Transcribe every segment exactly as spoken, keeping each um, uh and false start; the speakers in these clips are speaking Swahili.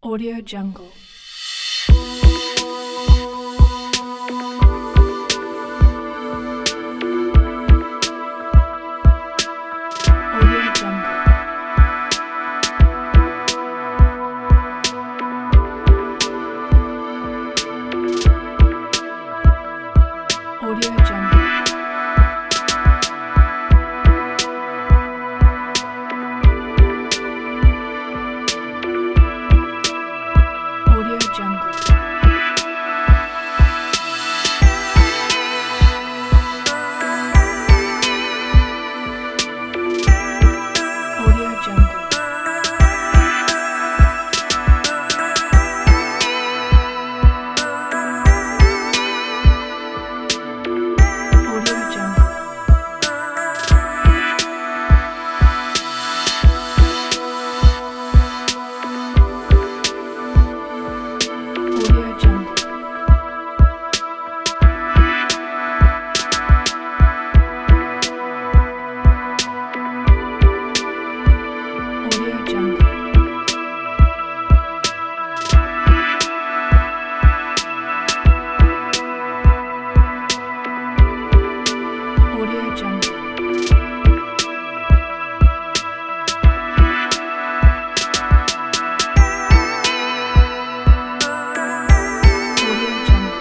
Audio Jungle. Audio Jungle. Audio Jungle. Audio Jungle. Audio Jungle. Audio Jungle. Audio Jungle. Audio Jungle. Audio Jungle. Audio Jungle.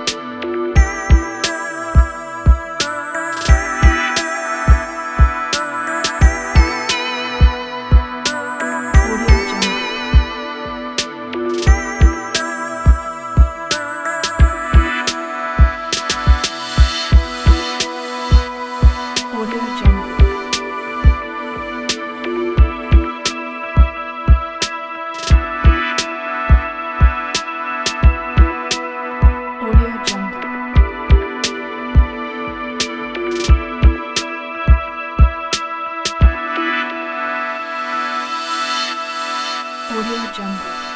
Audio Jungle. Audio Jungle. Audio Jungle. Audio Jungle.